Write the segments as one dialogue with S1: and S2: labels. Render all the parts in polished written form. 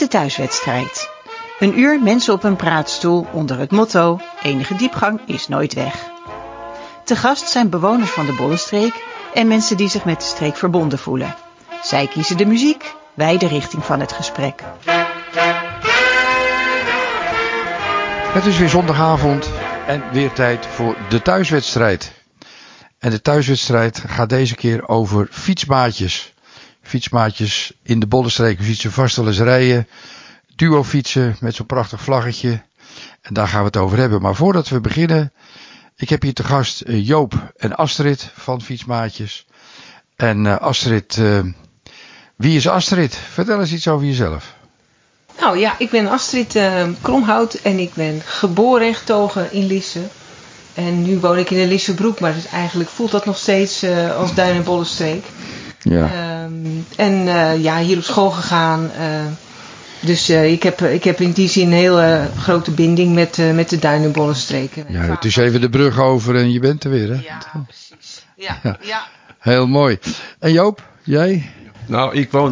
S1: thuiswedstrijd. Een uur mensen op een praatstoel onder het motto: enige diepgang is nooit weg. Te gast zijn bewoners van de Bollenstreek en mensen die zich met de streek verbonden voelen. Zij kiezen de muziek, wij de richting van het gesprek.
S2: Het is weer zondagavond en weer tijd voor de thuiswedstrijd. En de thuiswedstrijd gaat deze keer over fietsmaatjes. Fietsmaatjes in de Bollenstreek. We fietsen vast wel eens rijden. Duo fietsen met zo'n prachtig vlaggetje. En daar gaan we het over hebben. Maar voordat we beginnen, ik heb hier te gast Joop en Astrid van Fietsmaatjes. En Astrid, wie is Astrid? Vertel eens iets over jezelf.
S3: Nou ja, ik ben Astrid Kromhout en ik ben geboren en getogen in Lisse. En nu woon ik in de Lissebroek, maar dus eigenlijk voelt dat nog steeds als Duin- en Bollenstreek.
S2: Ja.
S3: Hier op school gegaan. Dus ik heb in die zin een hele grote binding met de Duin- en Bollenstreken.
S2: Ja, het is even de brug over en je bent er weer, hè?
S3: Ja, precies. Ja.
S2: Heel mooi. En Joop, jij?
S4: Nou, ik woon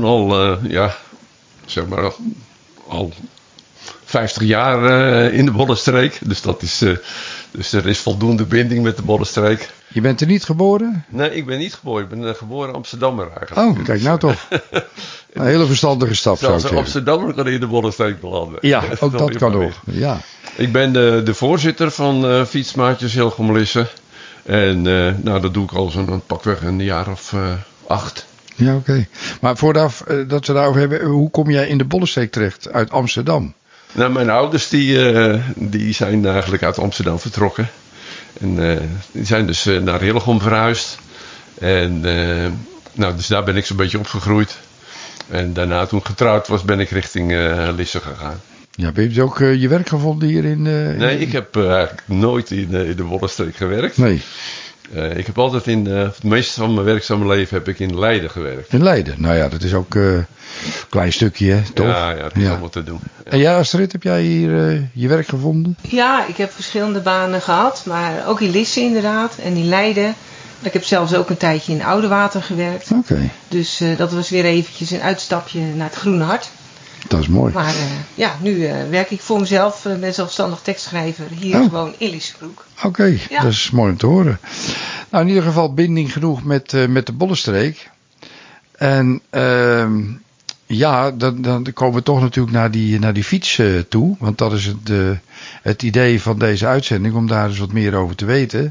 S4: al 50 jaar in de Bollenstreek. Dus er is voldoende binding met de Bollenstreek.
S2: Je bent er niet geboren?
S4: Nee, ik ben niet geboren. Ik ben geboren Amsterdammer eigenlijk.
S2: Oh, kijk nou toch. Een hele verstandige stap, zou ik
S4: zeggen. Amsterdammer kan in de Bollenstreek belanden.
S2: Ja, ook dat kan nog. Ja.
S4: Ik ben de voorzitter van Fietsmaatjes Hillegom-Lisse. En dat doe ik al zo'n pakweg een jaar of 8.
S2: Ja, oké. Maar voordat we daarover hebben, hoe kom jij in de Bollenstreek terecht uit Amsterdam?
S4: Nou, mijn ouders die zijn eigenlijk uit Amsterdam vertrokken. En die zijn dus naar Hillegom verhuisd. En dus daar ben ik zo'n beetje opgegroeid. En daarna, toen ik getrouwd was, ben ik richting Lisse gegaan.
S2: Ja, heb je ook je werk gevonden hier in...
S4: Nee, ik heb eigenlijk nooit in de Bollenstreek gewerkt.
S2: Nee.
S4: Ik heb altijd het meeste van mijn werkzame leven heb ik in Leiden gewerkt.
S2: In Leiden? Nou ja, dat is ook een klein stukje, hè, toch?
S4: Ja, het is allemaal te doen. Ja.
S2: En jij, Astrid, heb jij hier je werk gevonden?
S3: Ja, ik heb verschillende banen gehad, maar ook in Lisse inderdaad en in Leiden. Ik heb zelfs ook een tijdje in Oudewater gewerkt.
S2: Oké.
S3: Dus dat was weer eventjes een uitstapje naar het Groene Hart.
S2: Dat is mooi.
S3: Maar nu werk ik voor mezelf, ben zelfstandig tekstschrijver hier gewoon in Lissebroek.
S2: Oké, ja. Dat is mooi om te horen. Nou, in ieder geval binding genoeg met de Bollenstreek. En dan komen we toch natuurlijk naar die fiets toe. Want dat is het idee van deze uitzending, om daar eens wat meer over te weten.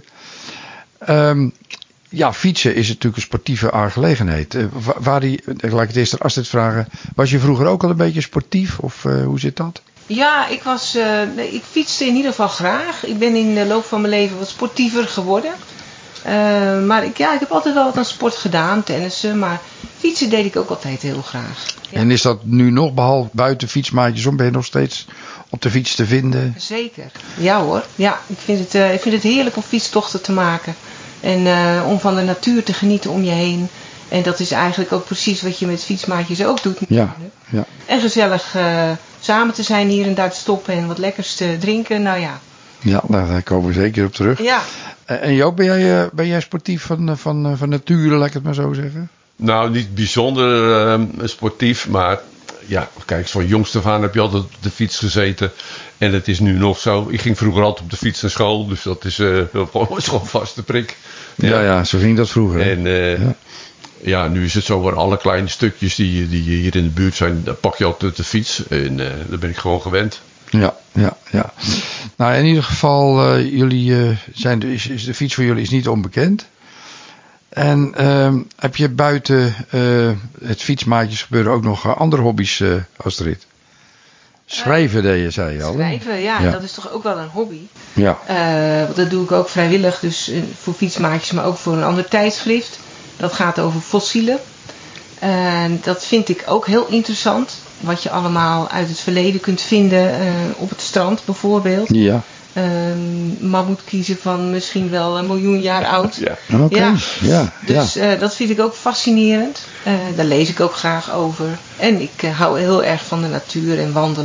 S2: Fietsen is natuurlijk een sportieve aangelegenheid. Laat ik het eerst aan Astrid vragen. Was je vroeger ook al een beetje sportief? Of hoe zit dat?
S3: Ja, ik fietste in ieder geval graag. Ik ben in de loop van mijn leven wat sportiever geworden. Maar ik heb altijd wel wat aan sport gedaan, tennissen. Maar fietsen deed ik ook altijd heel graag. Ja.
S2: En is dat nu nog, behalve buiten fietsmaatjes om, ben je nog steeds op de fiets te vinden?
S3: Zeker. Ja hoor. Ja, ik vind het heerlijk om fietstochten te maken. En om van de natuur te genieten om je heen. En dat is eigenlijk ook precies wat je met fietsmaatjes ook doet.
S2: Ja.
S3: En gezellig samen te zijn hier en daar te stoppen en wat lekkers te drinken. Nou ja.
S2: Ja, daar komen we zeker op terug.
S3: Ja.
S2: En Joop, ben jij sportief van nature, laat ik het maar zo zeggen?
S4: Nou, niet bijzonder sportief, maar ja, kijk, van jongs af aan heb je altijd op de fiets gezeten. En het is nu nog zo. Ik ging vroeger altijd op de fiets naar school, dus dat is gewoon vaste prik.
S2: Ja, zo ging dat vroeger.
S4: En nu is het zo, waar alle kleine stukjes die hier in de buurt zijn, daar pak je altijd de fiets. En daar ben ik gewoon gewend.
S2: Ja. Nou, in ieder geval, is de fiets voor jullie is niet onbekend. En heb je buiten het fietsmaatjes gebeuren ook nog andere hobby's, Astrid? Schrijven deed je, zei je al.
S3: Schrijven, ja, dat is toch ook wel een hobby.
S2: Ja.
S3: Dat doe ik ook vrijwillig, dus voor fietsmaatjes, maar ook voor een ander tijdschrift. Dat gaat over fossielen. En dat vind ik ook heel interessant. Wat je allemaal uit het verleden kunt vinden op het strand bijvoorbeeld.
S2: Ja.
S3: Mammoetkiezen van misschien wel 1 miljoen jaar oud.
S4: Ja.
S2: Oké. Ja.
S3: Dus dat vind ik ook fascinerend. Daar lees ik ook graag over. En ik hou heel erg van de natuur en wandelen.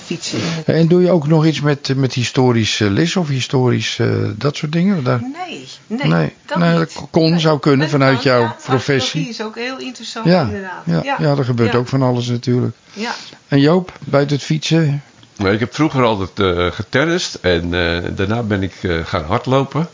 S3: fietsen.
S2: En doe je ook nog iets met historisch les of historisch dat soort dingen?
S3: Nee,
S2: dat kon, zou kunnen vanuit jouw professie.
S3: Archeologie is ook heel interessant inderdaad.
S2: Ja, er gebeurt ook van alles natuurlijk.
S3: Ja.
S2: En Joop, buiten het fietsen?
S4: Ik heb vroeger altijd getennist en daarna ben ik gaan hardlopen.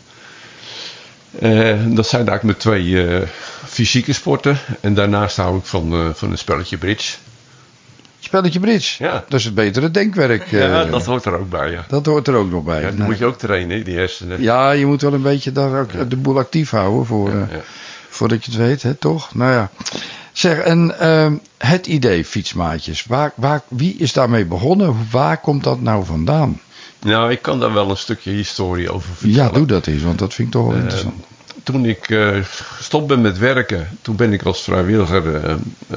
S4: Dat zijn eigenlijk mijn twee fysieke sporten. En daarnaast hou ik van een spelletje bridge.
S2: Spelletje bridge?
S4: Ja.
S2: Dat is het betere denkwerk.
S4: Ja, dat hoort er ook bij, ja.
S2: Dat hoort er ook nog bij.
S4: Ja, dan moet je ook trainen, die hersenen.
S2: Ja, je moet wel een beetje daar ook de boel actief houden voordat je het weet, hè, toch? Nou ja. Zeg, en het idee fietsmaatjes, wie is daarmee begonnen? Waar komt dat nou vandaan?
S4: Nou, ik kan daar wel een stukje historie over vertellen.
S2: Ja, doe dat eens, want dat vind ik toch wel interessant.
S4: Toen ik gestopt ben met werken, toen ben ik als vrijwilliger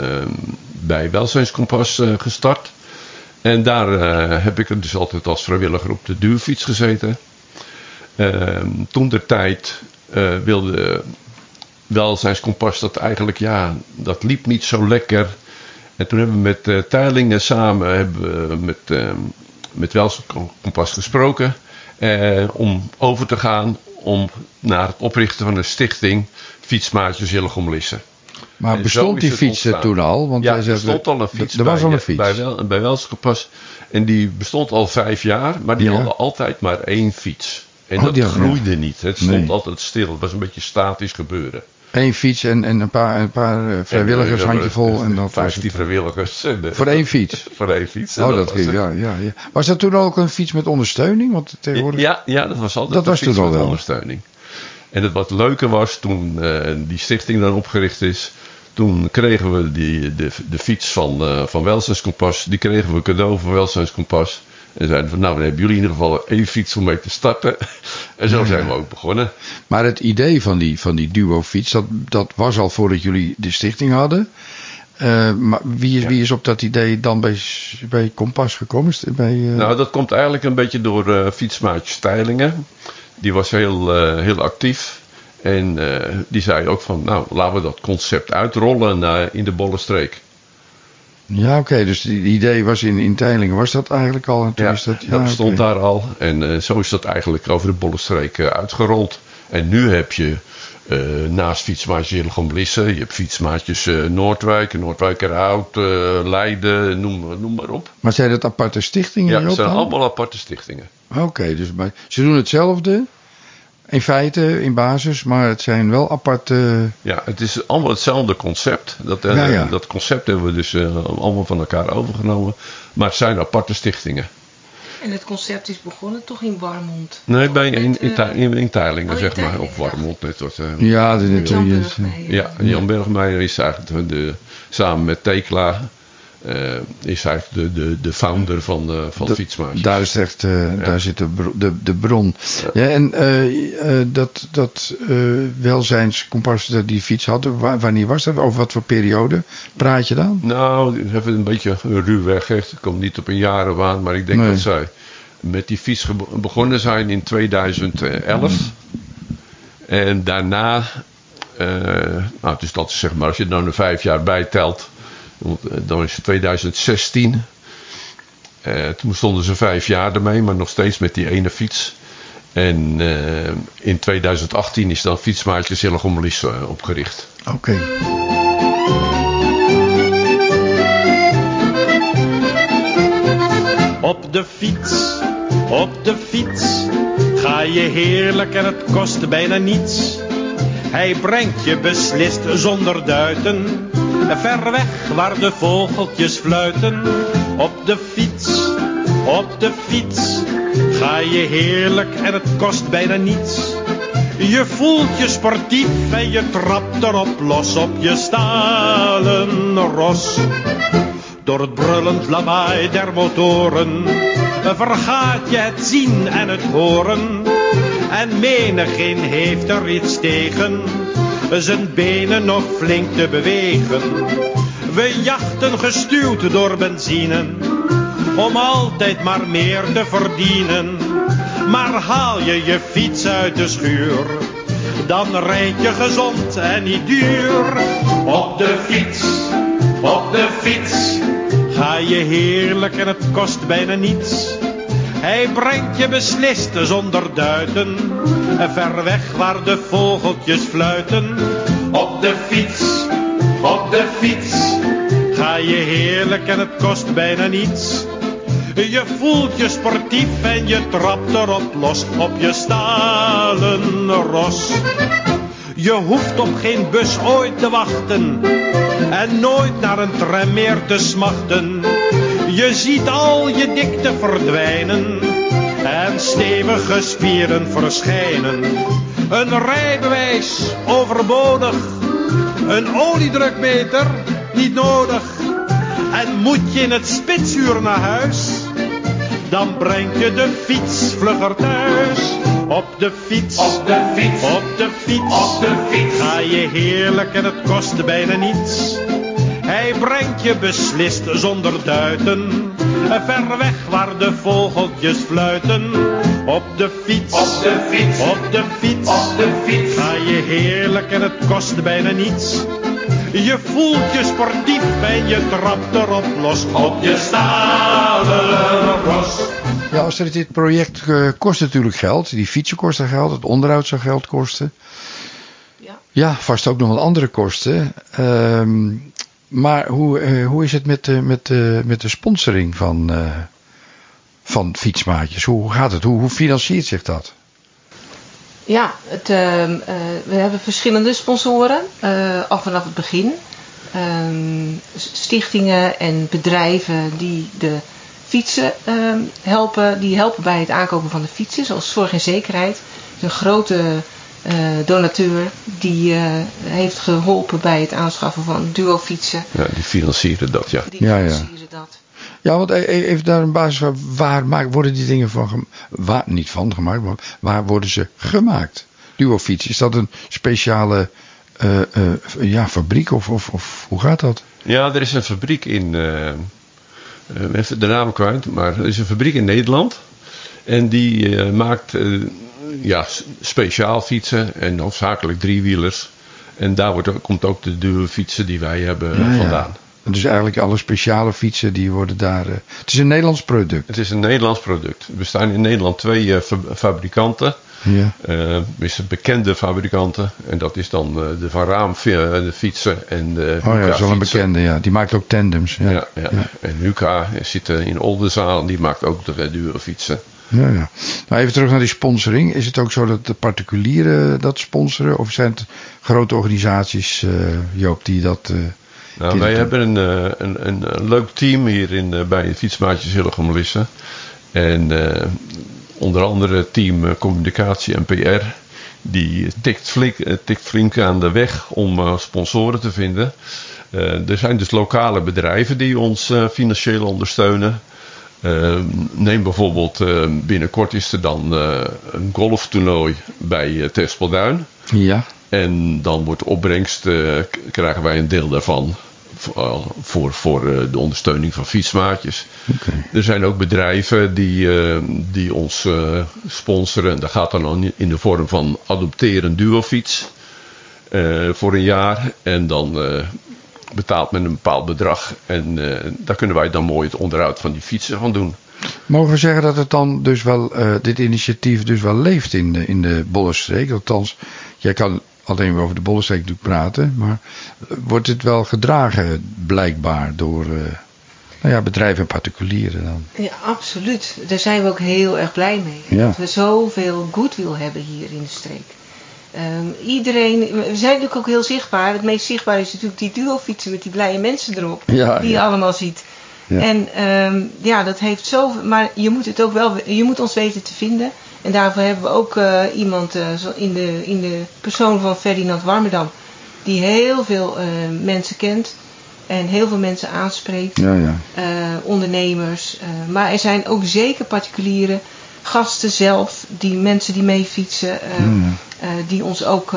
S4: bij Welzijnskompas gestart. En daar heb ik dus altijd als vrijwilliger op de duurfiets gezeten. Toen de tijd wilde Welzijnskompas dat eigenlijk, dat liep niet zo lekker. En toen hebben we met Teylingen samen met Welzijnskompas gesproken om over te gaan naar het oprichten van een stichting Fietsmaatjes Hillegom-Lisse.
S2: Maar en bestond die fiets toen al? Want
S4: er bestond al een fiets.
S2: Er was al een fiets.
S4: Bij Welzijnskompas. En die bestond al 5 jaar, maar die hadden altijd maar 1 fiets. En dat groeide niet. Het stond altijd stil. Het was een beetje statisch gebeuren.
S2: 1 fiets en een paar vrijwilligers, handjevol. En dat
S4: 15 vrijwilligers.
S2: Voor 1 fiets?
S4: Voor 1 fiets.
S2: Ja. Was dat toen ook een fiets met ondersteuning? Want tegenwoordig...
S4: Ja, dat was altijd een fiets met ondersteuning. En wat leuke was, toen die stichting dan opgericht is, toen kregen we de fiets van Welzijnskompas, die kregen we cadeau van Welzijnskompas. En zeiden van, nou, dan hebben jullie in ieder geval 1 fiets om mee te starten. En zo zijn we ook begonnen.
S2: Maar het idee van die duo-fiets, dat was al voordat jullie de stichting hadden. Maar wie is op dat idee dan bij Kompas gekomen?
S4: Nou, dat komt eigenlijk een beetje door fietsmaatje Teylingen. Die was heel actief. En die zei ook van, nou, laten we dat concept uitrollen in de Bollenstreek.
S2: Ja, oké. Dus het idee was in Teylingen. Was dat eigenlijk al? En toen is dat
S4: stond daar al. En zo is dat eigenlijk over de Bollenstreek uitgerold. En nu heb je naast fietsmaatjes Hillegom-Lisse, je hebt fietsmaatjes Noordwijk, Noordwijkerhout, Leiden, noem maar op.
S2: Maar zijn dat aparte stichtingen?
S4: Ja, het zijn allemaal aparte stichtingen.
S2: Oké, dus ze doen hetzelfde. In feite, in basis, maar het zijn wel aparte...
S4: Ja, het is allemaal hetzelfde concept. Dat concept hebben we dus allemaal van elkaar overgenomen. Maar het zijn aparte stichtingen.
S3: En het concept is begonnen toch in Warmond?
S4: Nee, in Teylingen, zeg maar. Of Warmond net wat. Jan Bergmeijer is eigenlijk samen met Tekla... is eigenlijk de founder van Fietsmaatjes.
S2: Daar is echt, daar zit de bron. Ja. En dat Welzijnskompas die fiets hadden, wanneer was dat? Over wat voor periode praat je dan?
S4: Nou, even een beetje ruwweg. Het komt niet op een jarenwaan, maar ik denk dat zij met die fiets begonnen zijn in 2011. En daarna, dus dat is zeg maar, als je nou er 5 jaar bij telt, dan is het 2016. Toen stonden ze 5 jaar ermee, maar nog steeds met die ene fiets. En in 2018 is dan Fietsmaatjes Hillegom-Lisse opgericht.
S2: Oké.
S5: Op de fiets, ga je heerlijk en het kost bijna niets. Hij brengt je beslist zonder duiten, ver weg waar de vogeltjes fluiten. Op de fiets, ga je heerlijk en het kost bijna niets. Je voelt je sportief en je trapt erop los op je stalen ros. Door het brullend lawaai der motoren vergaat je het zien en het horen. En menigeen heeft er iets tegen zijn benen nog flink te bewegen. We jachten gestuwd door benzine om altijd maar meer te verdienen. Maar haal je fiets uit de schuur, dan rijd je gezond en niet duur. Op de fiets, ga je heerlijk en het kost bijna niets. Hij brengt je beslist zonder duiten, ver weg waar de vogeltjes fluiten. Op de fiets, ga je heerlijk en het kost bijna niets. Je voelt je sportief en je trapt erop los op je stalen ros. Je hoeft op geen bus ooit te wachten en nooit naar een tram meer te smachten. Je ziet al je dikte verdwijnen en stevige spieren verschijnen. Een rijbewijs overbodig, een oliedrukmeter niet nodig. En moet je in het spitsuur naar huis, dan breng je de fiets vlugger thuis. Op de fiets, ga je heerlijk en het kost bijna niets. Hij brengt je beslist zonder duiten, ver weg waar de vogeltjes fluiten. Op de fiets, ga je heerlijk en het kost bijna niets. Je voelt je sportief en je trapt erop los op je stalen ros.
S2: Ja, Astrid, dit project kost natuurlijk geld. Die fietsen kosten geld, het onderhoud zou geld kosten. Ja, vast ook nog wel andere kosten. Maar hoe is het met de sponsoring van fietsmaatjes? Hoe gaat het? Hoe financiert zich dat?
S3: Ja, we hebben verschillende sponsoren, al vanaf het begin. Stichtingen en bedrijven die de fietsen helpen. Die helpen bij het aankopen van de fietsen, zoals Zorg en Zekerheid. Een grote donateur die heeft geholpen bij het aanschaffen van duofietsen.
S4: Ja, die financieren dat, ja.
S2: Ja, want even daar een basis van, waar worden die dingen van niet van gemaakt, maar waar worden ze gemaakt? Duofiets, is dat een speciale fabriek of hoe gaat dat?
S4: Ja, er is een fabriek in, even de naam kwijt, maar er is een fabriek in Nederland. En die maakt speciaal fietsen en hoofdzakelijk driewielers. En daar komt ook de duofietsen die wij hebben vandaan.
S2: Dus eigenlijk alle speciale fietsen die worden daar... Het is een Nederlands product.
S4: Het is een Nederlands product. Er bestaan in Nederland 2 fabrikanten.
S2: Ja.
S4: Bekende fabrikanten. En dat is dan de Van Raam de fietsen en de
S2: Huka
S4: dat
S2: is wel een bekende, ja. Die maakt ook tandems. Ja.
S4: En Huka zit in Oldenzaal en die maakt ook de dure fietsen.
S2: Ja. Nou, even terug naar die sponsoring. Is het ook zo dat de particulieren dat sponsoren? Of zijn het grote organisaties, Joop, die dat...
S4: wij hebben een leuk team hier bij Fietsmaatjes Hillegom-Lisse. En onder andere team communicatie en PR. Die tikt flink aan de weg om sponsoren te vinden. Er zijn dus lokale bedrijven die ons financieel ondersteunen. Neem bijvoorbeeld, binnenkort is er dan een golftoernooi bij Terspelduin.
S2: Ja.
S4: En dan wordt de opbrengst, krijgen wij een deel daarvan voor de ondersteuning van fietsmaatjes.
S2: Okay.
S4: Er zijn ook bedrijven die ons sponsoren. Dat gaat dan in de vorm van adopteren een duofiets voor een jaar. En dan betaalt men een bepaald bedrag. En daar kunnen wij dan mooi het onderhoud van die fietsen van doen.
S2: Mogen we zeggen dat het dan dus wel, dit initiatief dus wel leeft in de Bollenstreek? Althans, jij kan alleen over de Bollenstreek natuurlijk praten, maar wordt het wel gedragen blijkbaar door bedrijven en particulieren dan?
S3: Ja, absoluut. Daar zijn we ook heel erg blij mee.
S2: Ja.
S3: Dat we zoveel goodwill hebben hier in de streek. We zijn natuurlijk ook heel zichtbaar. Het meest zichtbaar is natuurlijk die duofietsen met die blije mensen erop. Die je allemaal ziet.
S2: Ja.
S3: En dat heeft zoveel. Maar je moet het ook wel. Je moet ons weten te vinden. En daarvoor hebben we ook iemand in de persoon van Ferdinand Warmerdam. Die heel veel mensen kent. En heel veel mensen aanspreekt.
S2: Ja.
S3: Ondernemers. Maar er zijn ook zeker particulieren. Gasten zelf. Die mensen die mee fietsen. Die ons ook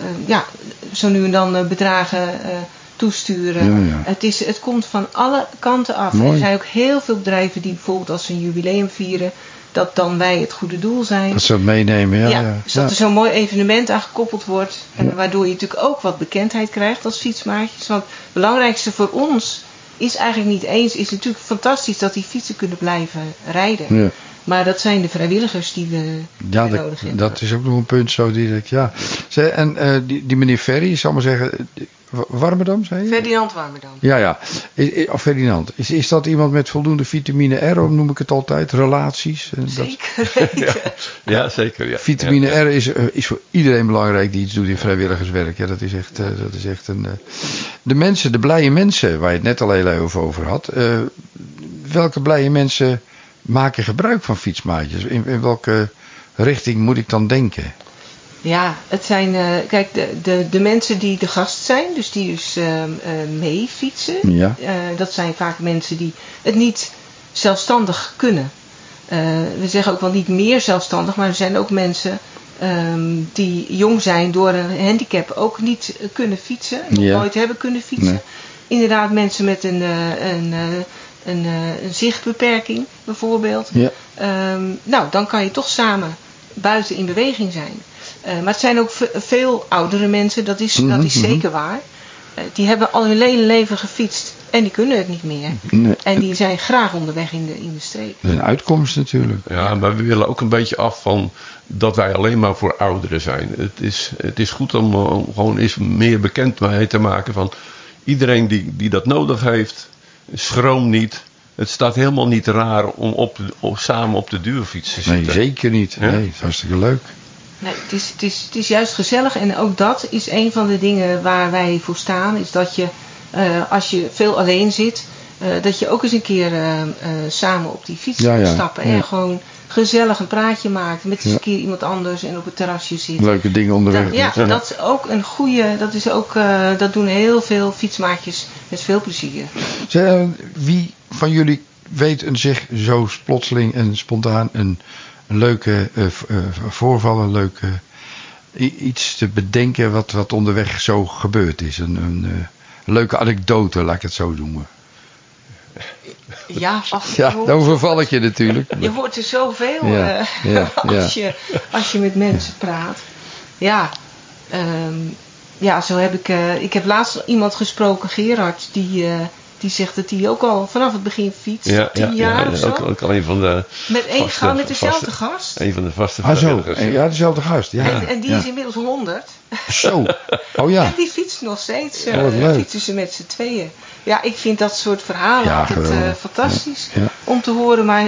S3: zo nu en dan bedragen toesturen.
S2: Ja.
S3: Het komt van alle kanten af.
S2: Mooi.
S3: Er zijn ook heel veel bedrijven die bijvoorbeeld als ze een jubileum vieren, dat dan wij het goede doel zijn.
S2: Dat ze het meenemen,
S3: Dus dat er zo'n mooi evenement aan gekoppeld wordt. Waardoor je natuurlijk ook wat bekendheid krijgt als fietsmaatjes. Want het belangrijkste voor ons is eigenlijk niet eens. Is natuurlijk fantastisch dat die fietsen kunnen blijven rijden.
S2: Ja.
S3: Maar dat zijn de vrijwilligers die we nodig hebben.
S2: Dat is ook nog een punt zo direct, ja. En die meneer Ferry, ik zal maar zeggen, Warmerdam, zei je?
S3: Ferdinand Warmerdam.
S2: Ja. Of Ferdinand. Is dat iemand met voldoende vitamine R, noem ik het altijd, relaties?
S3: Zeker weten.
S4: Ja, zeker. Ja.
S2: Vitamine R is voor iedereen belangrijk die iets doet in vrijwilligerswerk. Ja, dat is echt een... De mensen, de blije mensen, waar je het net al heel even over had. Welke blije mensen maken gebruik van fietsmaatjes? In welke richting moet ik dan denken?
S3: Ja, het zijn, kijk, de mensen die de gast zijn, dus die mee fietsen.
S2: Ja.
S3: Dat zijn vaak mensen die het niet zelfstandig kunnen. We zeggen ook wel niet meer zelfstandig, maar er zijn ook mensen die jong zijn door een handicap ook niet kunnen fietsen. Nog nooit hebben kunnen fietsen. Nee. Inderdaad, mensen met een zichtbeperking bijvoorbeeld. Ja. Nou, dan kan je toch samen buiten in beweging zijn. Maar het zijn ook veel oudere mensen, dat is zeker waar. Die hebben al hun hele leven gefietst en die kunnen het niet meer. Nee. En die zijn graag onderweg in de streek.
S2: Dat is een uitkomst natuurlijk.
S4: Ja, maar we willen ook een beetje af van dat wij alleen maar voor ouderen zijn. Het is goed om gewoon eens meer bekendheid te maken van iedereen die dat nodig heeft. Schroom niet. Het staat helemaal niet raar om samen op de duurfiets te zitten.
S2: Nee, zeker niet. Nee, het is hartstikke leuk.
S3: Nee, het is juist gezellig en ook dat is een van de dingen waar wij voor staan. Is dat je, als je veel alleen zit, dat je ook eens een keer samen op die fiets stappen. En gewoon gezellig een praatje maakt met eens een keer iemand anders en op het terrasje zit.
S2: Leuke dingen onderweg.
S3: Dat is ook een goede, dat doen heel veel fietsmaatjes met veel plezier.
S2: Wie van jullie weet zich zo plotseling en spontaan een leuke voorval, een leuke iets te bedenken wat onderweg zo gebeurd is. Een leuke anekdote, laat ik het zo noemen.
S3: Ja,
S2: dan overval ik je natuurlijk.
S3: Je hoort er zoveel als je met mensen praat. Ja, zo heb ik heb laatst iemand gesproken, Gerard, die zegt dat hij ook al vanaf het begin fietst. 10 jaar of zo.
S4: Ook al een van de
S3: met dezelfde gast.
S4: Een van de vaste vrijwilligers.
S2: Ja, dezelfde gast. Ja.
S3: En die is inmiddels 100.
S2: Zo. Oh ja.
S3: En die fietst nog steeds. Fietsen ze met z'n tweeën. Ja, ik vind dat soort verhalen altijd fantastisch om te horen. Maar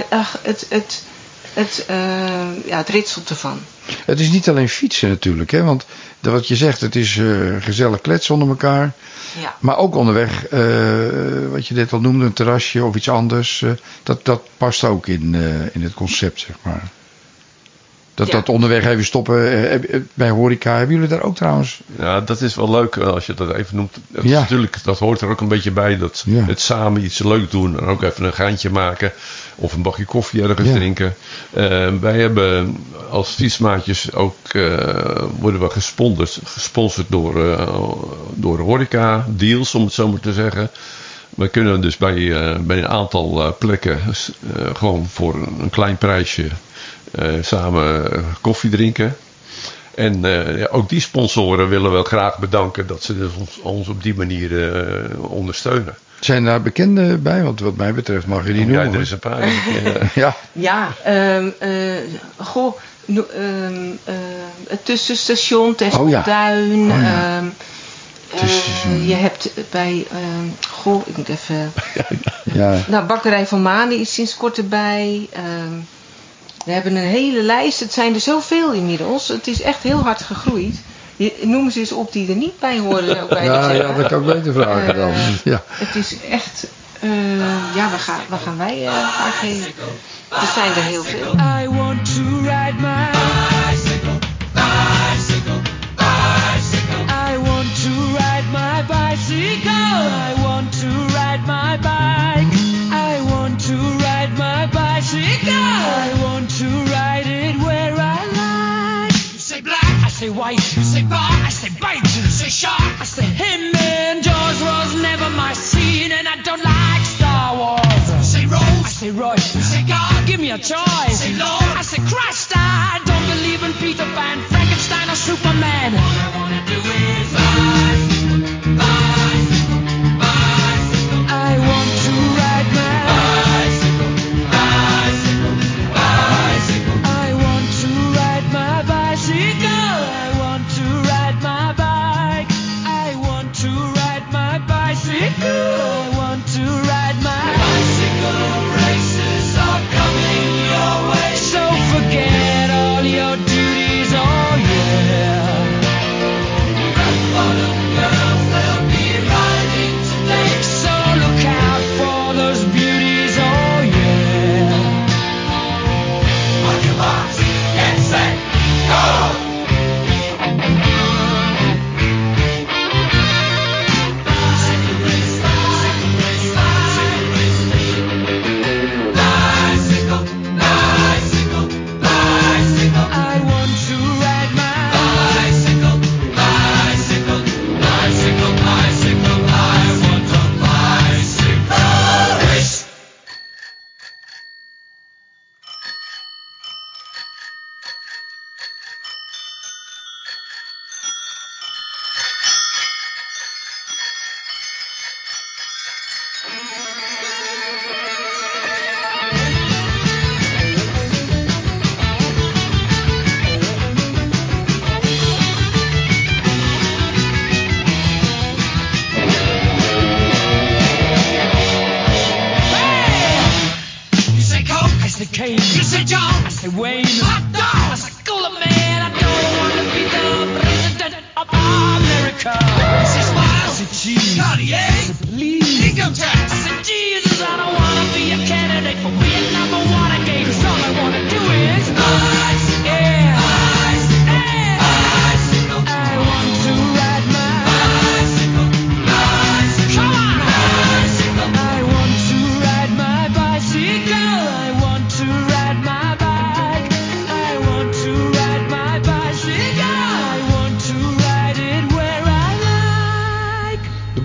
S3: het ritselt ervan.
S2: Het is niet alleen fietsen natuurlijk, hè? Want wat je zegt, het is gezellig kletsen onder elkaar. Ja. Maar ook onderweg, wat je net al noemde, een terrasje of iets anders. Dat past ook in het concept, zeg maar. Dat onderweg even stoppen bij horeca. Hebben jullie daar ook trouwens?
S4: Ja, dat is wel leuk als je dat even noemt. Natuurlijk, dat hoort er ook een beetje bij. Dat het samen iets leuk doen. En ook even een geintje maken. Of een bakje koffie ergens drinken. Wij hebben als fietsmaatjes ook worden we gesponsord door horeca deals, om het zo maar te zeggen. We kunnen dus bij een aantal plekken gewoon voor een klein prijsje samen koffie drinken. En ook die sponsoren willen we graag bedanken dat ze dus ons op die manier ondersteunen.
S2: Zijn daar bekenden bij? Want wat mij betreft mag je die noemen.
S4: Ja, er is een paar.
S3: Het tussenstation, Terstelduin. Je hebt bij, ik moet even... Bakkerij van Manen is sinds kort erbij. We hebben een hele lijst. Het zijn er zoveel inmiddels. Het is echt heel hard gegroeid. Noem ze eens op die er niet bij horen. Zou ik
S2: dat kan ik beter vragen dan.
S3: Het is echt... waar gaan wij vaak heen? Er zijn er heel veel. I want to ride my bicycle, bicycle, bicycle. I want to ride my bicycle. I want to ride my bike. I want to ride my bicycle. I want to ride it where I like. You say black, I say white. You say bar, I say bite. You say shark, I say him. And Jaws was never my scene, and I don't like Star Wars. You say Rose, I say Royce. You say God, give me a choice. You say Lord, I say Christ. I don't believe in Peter Pan, Frankenstein or Superman. All I wanna do is bicycle, bicycle, bicycle. I want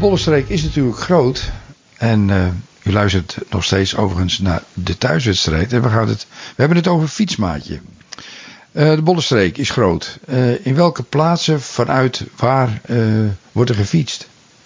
S2: Bollenstreek is natuurlijk groot. En u luistert nog steeds overigens naar de thuiswedstrijd. En we hebben het over fietsmaatje. De Bollenstreek is groot. In welke plaatsen vanuit waar wordt er gefietst?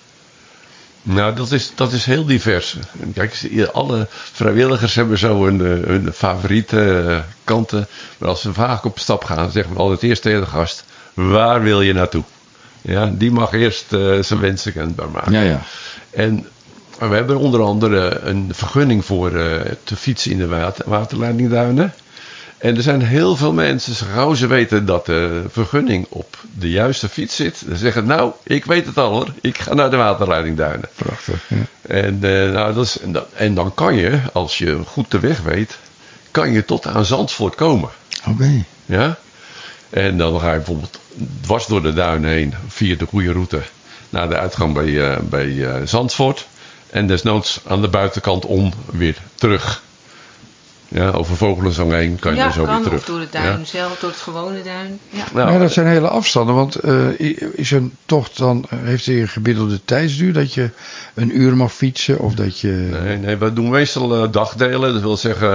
S4: Nou, dat is heel divers. Kijk, alle vrijwilligers hebben zo hun favoriete kanten. Maar als ze vaak op stap gaan, zeggen we altijd eerst tegen de gast: waar wil je naartoe? Ja, die mag eerst zijn wensen kenbaar maken.
S2: Ja.
S4: En we hebben onder andere een vergunning voor te fietsen in de waterleidingduinen. En er zijn heel veel mensen, zo gauw ze weten dat de vergunning op de juiste fiets zit, dan zeggen: nou, ik weet het al hoor, ik ga naar de waterleidingduinen.
S2: Prachtig. Ja.
S4: En dan kan je, als je goed de weg weet, kan je tot aan Zandvoort komen.
S2: Oké.
S4: Ja? En dan ga je bijvoorbeeld dwars door de duinen heen, via de goede route, naar de uitgang bij Zandvoort. En desnoods aan de buitenkant om weer terug. Ja, over Vogelenzang heen kan je er zo weer terug.
S3: Of door de duin zelf, door het gewone duin. Ja.
S2: Nou, dat zijn hele afstanden. Want is een tocht dan, heeft hij een gemiddelde tijdsduur dat je een uur mag fietsen? Of dat je...
S4: Nee, we doen meestal dagdelen. Dat wil zeggen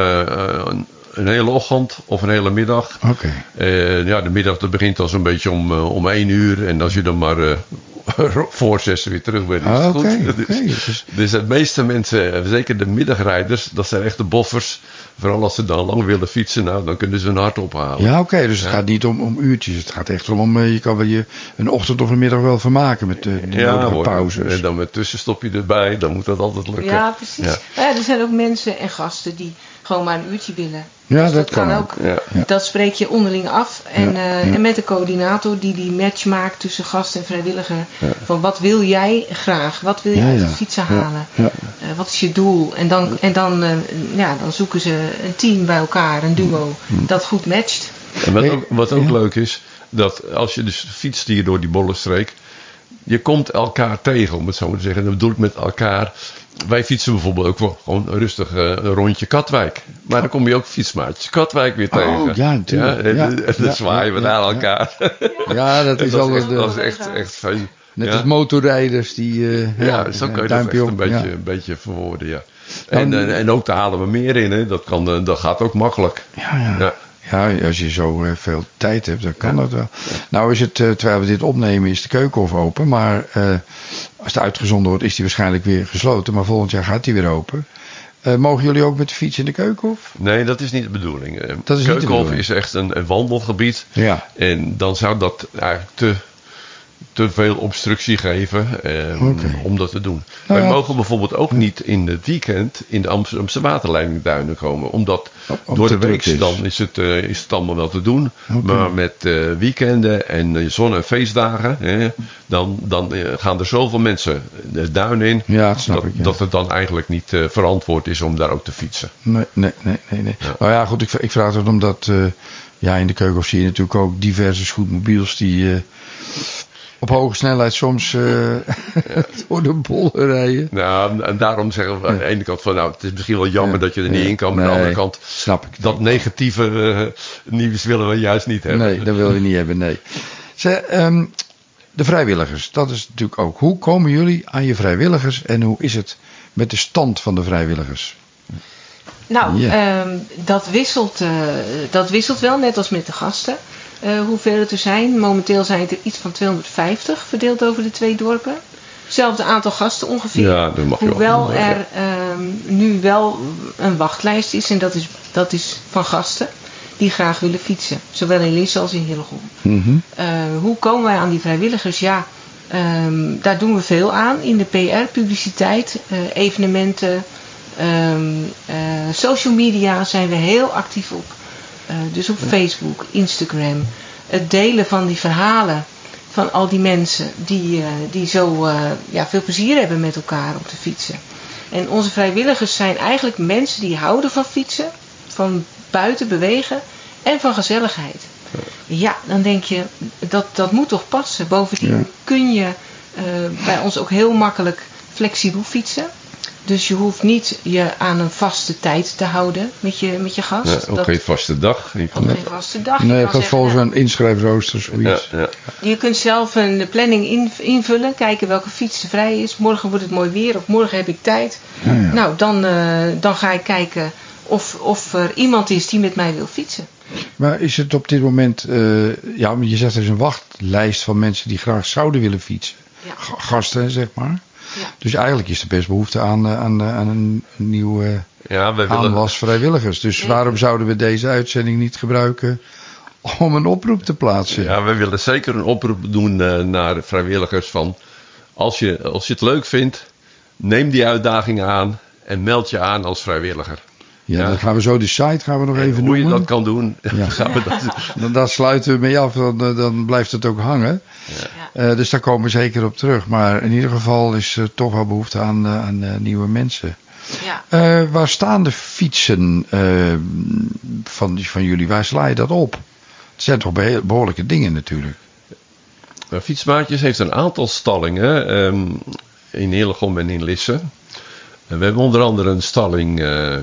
S4: een hele ochtend of een hele middag.
S2: Oké.
S4: De middag dat begint al zo'n beetje om 1 uur. En als je dan maar voor 6 weer terug bent, is het goed. Dus de meeste mensen, zeker de middagrijders, dat zijn echt de boffers. Vooral als ze dan lang willen fietsen, nou, dan kunnen ze hun hart ophalen.
S2: Ja, oké. Dus het gaat niet om uurtjes. Het gaat echt om je kan wel je een ochtend of een middag wel vermaken met de nodige pauzes.
S4: En dan met tussenstopje erbij, dan moet dat altijd lukken.
S3: Ja, precies. Ja, er zijn ook mensen en gasten die gewoon maar een uurtje willen.
S2: Ja,
S3: dus
S2: dat kan ook.
S3: Ja. Dat spreek je onderling af. En met de coördinator die match maakt tussen gast en vrijwilliger. Ja. Van wat wil jij graag? Wat wil je uit het fietsen halen? Ja. Wat is je doel? En dan zoeken ze een team bij elkaar, een duo, dat goed matcht.
S4: En wat ook leuk is, dat als je dus fietst hier door die Bollenstreek, je komt elkaar tegen, om het zo maar te zeggen. Dat bedoel ik met elkaar. Wij fietsen bijvoorbeeld ook gewoon rustig een rondje Katwijk. Maar dan kom je ook fietsmaatjes Katwijk weer tegen.
S2: Oh, ja, natuurlijk.
S4: En dan zwaaien we naar elkaar.
S2: Ja, dat is alles.
S4: Dat is echt fijn.
S2: Net als motorrijders die...
S4: zo kan je dat echt een beetje verwoorden, ja. En ook te Haarlemmermeer in, hè. Dat gaat ook makkelijk.
S2: Ja, als je zo veel tijd hebt, dan kan dat wel. Nou is het, terwijl we dit opnemen, is de Keukenhof open. Maar als het uitgezonden wordt, is die waarschijnlijk weer gesloten. Maar volgend jaar gaat die weer open. Mogen jullie ook met de fiets in de Keukenhof?
S4: Nee, dat is niet de bedoeling. Keukenhof is echt een wandelgebied. Ja. En dan zou dat eigenlijk te veel obstructie geven om dat te doen. Wij mogen bijvoorbeeld ook niet in het weekend in de Amsterdamse waterleidingduinen komen. Omdat door de week dan is het allemaal wel te doen. Okay. Maar met weekenden en zon- en feestdagen, dan gaan er zoveel mensen de duin in.
S2: Ja,
S4: dat het dan eigenlijk niet verantwoord is om daar ook te fietsen.
S2: Nee. Ja. Nou ja, goed, ik vraag het omdat in de Keukenhof zie je natuurlijk ook diverse scootmobiels die... op hoge snelheid soms door de bollen rijden.
S4: Nou, en daarom zeggen we aan de ene kant van... nou, het is misschien wel jammer dat je er niet in kan. Maar aan de andere kant,
S2: snap ik.
S4: Dat negatieve nieuws willen we juist niet hebben.
S2: Nee, dat willen we niet hebben, nee. De vrijwilligers, dat is natuurlijk ook. Hoe komen jullie aan je vrijwilligers en hoe is het met de stand van de vrijwilligers?
S3: Nou, dat wisselt wel, net als met de gasten. Hoeveel het er zijn. Momenteel zijn het er iets van 250 verdeeld over de 2 dorpen. Hetzelfde aantal gasten ongeveer.
S4: Ja, dat mag je
S3: hoewel wel. Er nu wel een wachtlijst is. En dat is van gasten die graag willen fietsen. Zowel in Lisse als in Hillegom. Mm-hmm. Hoe komen wij aan die vrijwilligers? Ja, daar doen we veel aan. In de PR, publiciteit, evenementen, social media zijn we heel actief op. Dus op Facebook, Instagram. Het delen van die verhalen van al die mensen die zo veel plezier hebben met elkaar om te fietsen. En onze vrijwilligers zijn eigenlijk mensen die houden van fietsen, van buiten bewegen en van gezelligheid. Ja, dan denk je, dat moet toch passen. Bovendien kun je bij ons ook heel makkelijk flexibel fietsen. Dus je hoeft niet je aan een vaste tijd te houden met je gast.
S4: Ja, ook geen vaste dag.
S3: Ook geen vaste dag.
S2: Nee,
S3: Je
S2: het
S3: kan
S2: gaat
S3: zeggen,
S2: volgens
S3: nou,
S2: een inschrijfrooster zoiets.
S4: Ja.
S3: je kunt zelf een planning invullen. Kijken welke fiets er vrij is. Morgen wordt het mooi weer. Of morgen heb ik tijd.
S2: Ja.
S3: Nou, dan ga ik kijken of er iemand is die met mij wil fietsen.
S2: Maar is het op dit moment... ja, maar je zegt er is een wachtlijst van mensen die graag zouden willen fietsen.
S3: Ja.
S2: Gasten, zeg maar.
S3: Ja.
S2: Dus eigenlijk is er best behoefte aan een nieuwe
S4: Ja, wij willen...
S2: aanwas vrijwilligers. Dus
S3: Ja.
S2: waarom zouden we deze uitzending niet gebruiken om een oproep te plaatsen?
S4: Ja, wij willen zeker een oproep doen naar vrijwilligers van... Als je het leuk vindt, neem die uitdaging aan en meld je aan als vrijwilliger.
S2: Ja, dan gaan we zo de site nog even
S4: Hoe
S2: noemen.
S4: je dat kan doen,
S2: Ja.
S4: gaan we dat...
S2: Daar sluiten we mee af, dan blijft het ook hangen.
S3: Ja.
S2: Dus daar komen we zeker op terug. Maar in ieder geval is er toch wel behoefte aan nieuwe mensen.
S3: Ja.
S2: Waar staan de fietsen van jullie? Waar sla je dat op? Het zijn toch behoorlijke dingen natuurlijk.
S4: Fietsmaatjes heeft een aantal stallingen in Hillegom en in Lisse. We hebben onder andere een stalling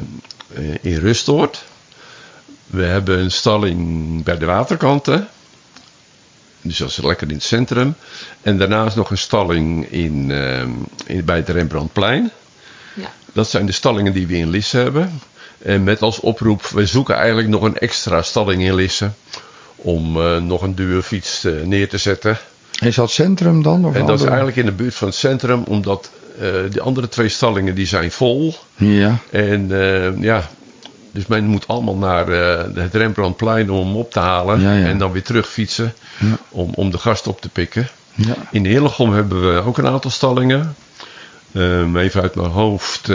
S4: in Rustoord. We hebben een stalling bij de waterkanten. Dus dat is lekker in het centrum. En daarnaast nog een stalling bij het Rembrandtplein.
S3: Ja.
S4: Dat zijn de stallingen die we in Lisse hebben. En met als oproep, we zoeken eigenlijk nog een extra stalling in Lisse. Om nog een duurfiets neer te zetten.
S2: Is dat centrum dan? Of
S4: En dat is
S2: andere?
S4: eigenlijk in de buurt van het centrum. Omdat de andere 2 stallingen die zijn vol.
S2: Ja.
S4: En dus men moet allemaal naar het Rembrandtplein om hem op te halen.
S2: Ja, ja.
S4: En dan weer terug fietsen
S2: Ja.
S4: om de gast op te pikken.
S2: Ja.
S4: In Hillegom hebben we ook een aantal stallingen. Even uit mijn hoofd.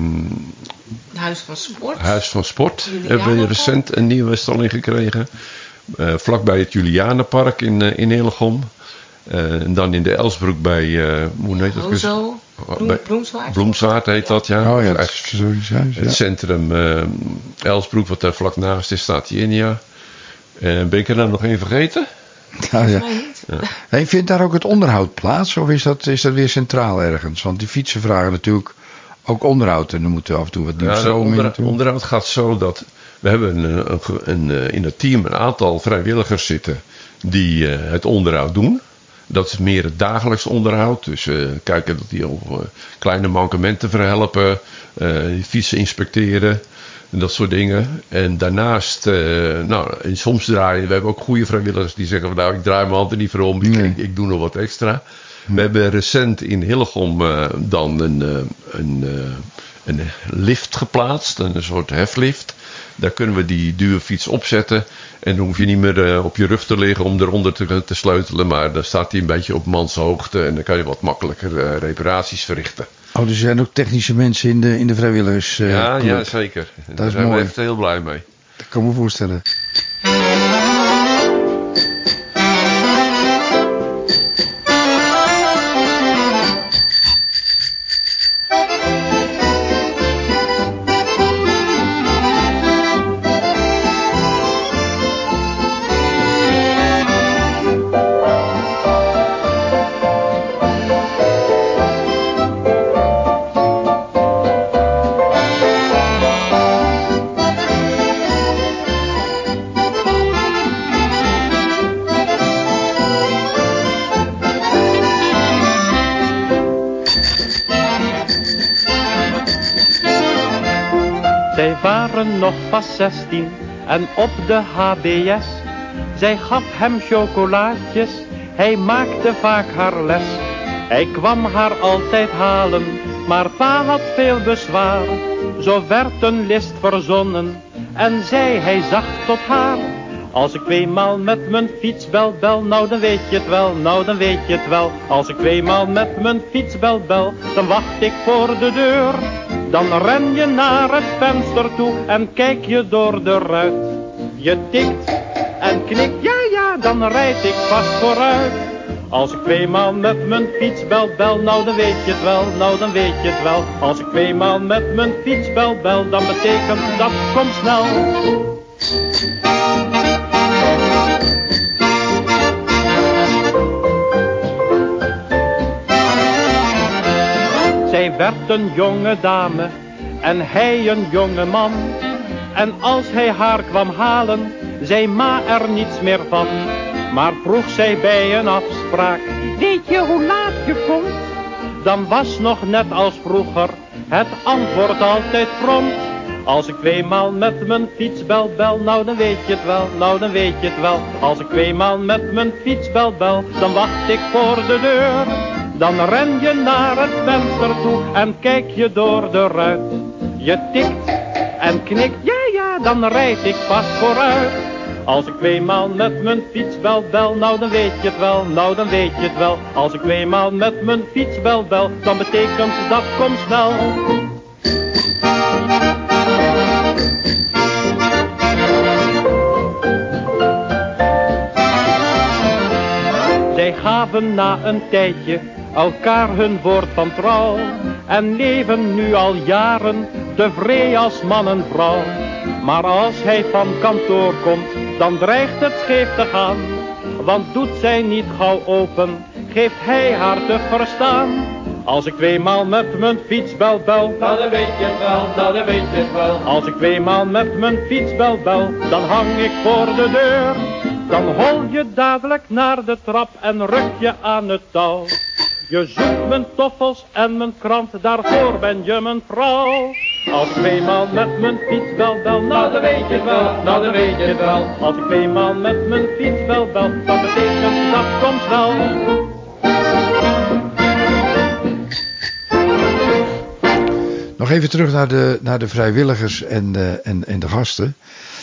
S3: Huis van Sport.
S4: Huis van Sport
S3: Julianenpark.
S4: hebben we recent een nieuwe stalling gekregen. Vlakbij het Julianenpark in Hillegom. En dan in de Elsbroek bij... hoe heet dat?
S3: Hozo.
S4: Bij
S3: Bloemzwaard.
S4: Bloemzwaard heet dat, ja.
S2: Oh ja, dat is sowieso.
S4: Het
S2: Ja.
S4: centrum Elsbroek, wat daar vlak naast is, staat die Inia. Ben ik er nou nog één vergeten?
S2: Ja, ja.
S3: Mij niet.
S2: Hey, vindt daar ook het onderhoud plaats? Of is dat weer centraal ergens? Want die fietsen vragen natuurlijk ook onderhoud. En dan moeten we af en toe wat nieuw stroom in natuurlijk.
S4: Onderhoud gaat zo dat... We hebben in het team een aantal vrijwilligers zitten die het onderhoud doen. Dat is meer het dagelijks onderhoud. Dus kijken dat die al kleine mankementen verhelpen. Fietsen inspecteren. En dat soort dingen. En daarnaast, en soms draaien. We hebben ook goede vrijwilligers die zeggen van nou, ik draai mijn hand er niet voor om.
S2: Nee.
S4: Ik doe nog wat extra. We hebben recent in Hillegom dan een lift geplaatst. Een soort heflift. Daar kunnen we die duurfiets opzetten. En dan hoef je niet meer op je rug te liggen om eronder te sleutelen. Maar dan staat hij een beetje op manshoogte. En dan kan je wat makkelijker reparaties verrichten.
S2: Oh, dus er zijn ook technische mensen in de vrijwilligers.
S4: Ja, zeker. En daar
S2: is
S4: zijn we
S2: mooi.
S4: echt heel blij mee.
S2: Dat kan ik me voorstellen.
S5: Zij waren nog pas 16 en op de HBS. Zij gaf hem chocolaatjes, hij maakte vaak haar les. Hij kwam haar altijd halen, maar pa had veel bezwaar. Zo werd een list verzonnen en zei hij zacht tot haar. Als ik 2 maal met mijn fiets bel, nou dan weet je het wel, nou dan weet je het wel. Als ik 2 maal met mijn fiets bel, dan wacht ik voor de deur. Dan ren je naar het venster toe en kijk je door de ruit. Je tikt en knikt, ja, dan rijd ik vast vooruit. Als ik 2 maal met mijn fiets bel, nou dan weet je het wel, nou dan weet je het wel. Als ik 2 maal met mijn fiets bel, dan betekent dat kom snel. Zij Zij werd een jonge dame en hij een jonge man. En als hij haar kwam halen, zei ma er niets meer van. Maar vroeg zij bij een afspraak, weet je hoe laat je komt? Dan was nog net als vroeger het antwoord altijd prompt. Als ik 2 maal met mijn fiets bel, nou dan weet je het wel, nou dan weet je het wel. Als ik 2 maal met mijn fiets bel, dan wacht ik voor de deur. Dan ren je naar het venster toe en kijk je door de ruit. Je tikt en knikt, ja, dan rijd ik vast vooruit. Als ik 2 maal met mijn fiets bel, nou dan weet je het wel, nou dan weet je het wel. Als ik 2 maal met mijn fiets bel, dan betekent dat kom snel. Zij gaven na een tijdje elkaar hun woord van trouw en leven nu al jaren tevreden als man en vrouw. Maar als hij van kantoor komt, dan dreigt het scheef te gaan. Want doet zij niet gauw open, geeft hij haar te verstaan. Als ik 2 maal met mijn fiets bel, nou dan weet je het wel, nou dan weet je het wel. Als ik 2 maal met mijn fiets bel, dan hang ik voor de deur. Dan hol je dadelijk naar de trap en ruk je aan het touw. Je zoekt mijn toffels en mijn krant, daarvoor ben je mijn vrouw. Als ik 2 maal met mijn fiets bel, nou dan weet je het wel, nou dan weet je het wel. Als ik 2 maal met mijn fiets bel, dan betekent dat kom snel.
S2: Nog even terug naar de vrijwilligers en de gasten.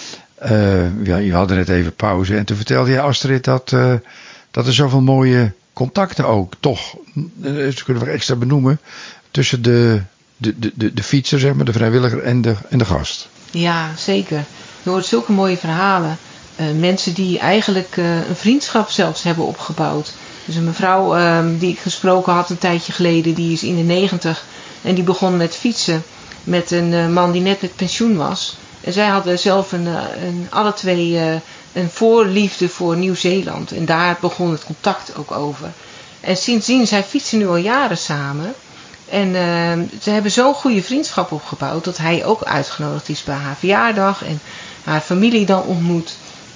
S2: Je had net even pauze en toen vertelde je, Astrid, dat er zoveel mooie contacten ook toch, dat kunnen we extra benoemen, tussen de fietser, zeg maar, de vrijwilliger en de gast.
S3: Ja, zeker. Je hoort zulke mooie verhalen. Mensen die eigenlijk een vriendschap zelfs hebben opgebouwd. Dus een mevrouw die ik gesproken had een tijdje geleden, die is in de 90 en die begon met fietsen met een man die net met pensioen was. En zij hadden zelf alle twee een voorliefde voor Nieuw-Zeeland. En daar begon het contact ook over. En sindsdien, zij fietsen nu al jaren samen. En ze hebben zo'n goede vriendschap opgebouwd dat hij ook uitgenodigd is bij haar verjaardag en haar familie dan ontmoet.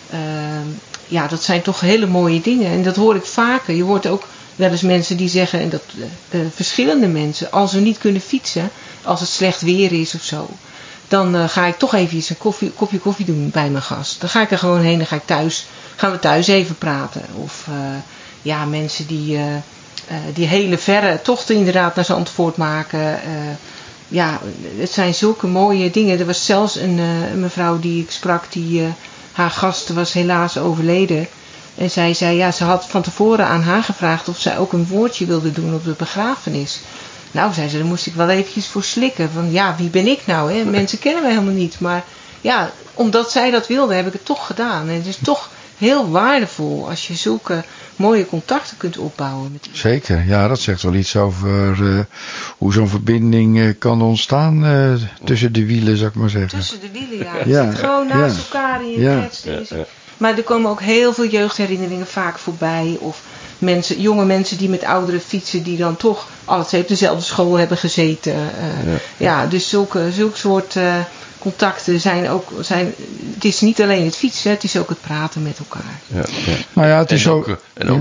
S3: Ja, dat zijn toch hele mooie dingen. En dat hoor ik vaker. Je hoort ook wel eens mensen die zeggen, en dat verschillende mensen, als we niet kunnen fietsen, als het slecht weer is of zo, dan ga ik toch even een kopje koffie doen bij mijn gast. Dan ga ik er gewoon heen, dan gaan we thuis even praten. Of ja, mensen die hele verre tochten inderdaad naar Zandvoort maken. Ja, het zijn zulke mooie dingen. Er was zelfs een mevrouw die ik sprak, haar gast was helaas overleden. En zij zei, ja, ze had van tevoren aan haar gevraagd of zij ook een woordje wilde doen op de begrafenis. Nou, zei ze, daar moest ik wel eventjes voor slikken. Van ja, wie ben ik nou? Hè? Mensen kennen mij helemaal niet. Maar ja, omdat zij dat wilde, heb ik het toch gedaan. En het is toch heel waardevol als je zulke mooie contacten kunt opbouwen. Met
S2: Zeker, ja, dat zegt wel iets over hoe zo'n verbinding kan ontstaan tussen de wielen, zou ik maar zeggen.
S3: Tussen de wielen, ja. Je zit gewoon naast elkaar in je kletst. Maar er komen ook heel veel jeugdherinneringen vaak voorbij. Of jonge mensen die met ouderen fietsen, die dan toch alle twee op dezelfde school hebben gezeten. Dus zulke soort contacten zijn. Het is niet alleen het fietsen, het is ook het praten met elkaar.
S2: Ja. Nou ja, het is ook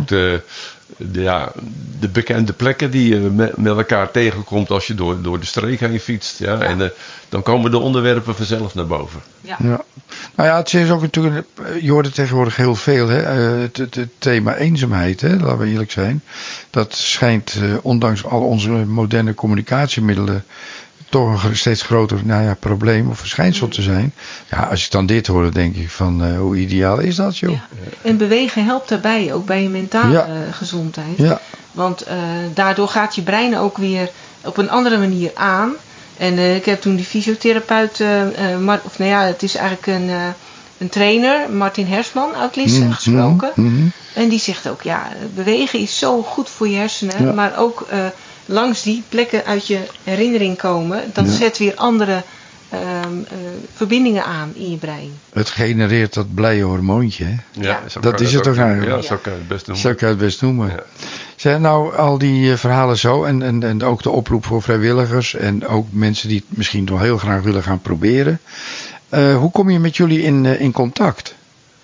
S4: de bekende plekken die je met elkaar tegenkomt als je door de streek heen fietst. Ja? Ja. En dan komen de onderwerpen vanzelf naar boven.
S3: Ja.
S2: Nou ja, het is ook natuurlijk, je hoort het tegenwoordig heel veel, hè? Het thema eenzaamheid, hè? Laten we eerlijk zijn. Dat schijnt, ondanks al onze moderne communicatiemiddelen, toch een steeds groter probleem of verschijnsel te zijn. Ja, als ik dan dit hoor, denk ik van hoe ideaal is dat, joh? Ja.
S3: En bewegen helpt daarbij, ook bij je mentale gezondheid. Ja. Want daardoor gaat je brein ook weer op een andere manier aan. En ik heb toen die fysiotherapeut, het is eigenlijk een trainer, Martin Hersman uit Lisse, gesproken. Mm-hmm. En die zegt ook, bewegen is zo goed voor je hersenen, maar ook langs die plekken uit je herinnering komen, dat zet weer andere verbindingen aan in je brein.
S2: Het genereert dat blije hormoontje, hè?
S4: Ja,
S2: Dat is het toch eigenlijk?
S4: Ja, zo kan je het best noemen.
S2: Zo kan je het best noemen.
S4: Ja.
S2: Zijn nou al die verhalen zo en ook de oproep voor vrijwilligers en ook mensen die het misschien nog heel graag willen gaan proberen. Hoe kom je met jullie in contact?